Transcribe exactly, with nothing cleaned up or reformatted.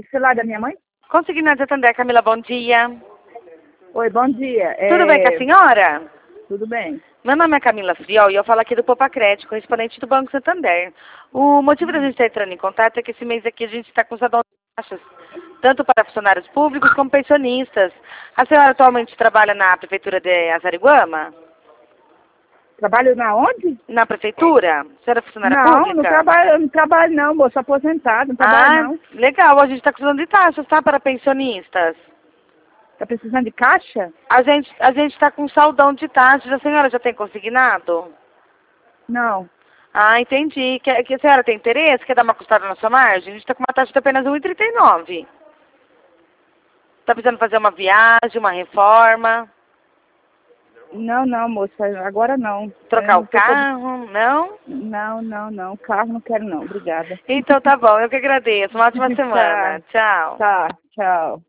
celular da minha mãe? Consignado Santander, Camila, bom dia. Oi, bom dia. Tudo É... bem com a senhora? Tudo bem. Meu nome é Camila Friol e eu falo aqui do Poupa Crédito, correspondente do Banco Santander. O motivo da gente estar entrando em contato é que esse mês aqui a gente está com os adultos baixos, tanto para funcionários públicos como pensionistas. A senhora atualmente trabalha na Prefeitura de Azariguama? Trabalho na onde? Na Prefeitura? A senhora é funcionária Não, pública? não trabalho, não trabalho não, moço, aposentado, não trabalho Ah, não. legal. A gente está precisando de taxas, tá? Para pensionistas. Tá precisando de caixa? A gente a gente está com saldão de taxas. A senhora já tem consignado? Não. Ah, entendi. Que, que a senhora tem interesse? Quer dar uma custada na sua margem? A gente está com uma taxa de apenas um real e trinta e nove. Está precisando fazer uma viagem, uma reforma? Não, não, moça, agora não. Trocar Eu o não tô pod- carro? Não? Não, não, não, carro não quero não, obrigada. Então tá bom, eu que agradeço. Uma ótima semana. Tá, Tchau. tá, tchau.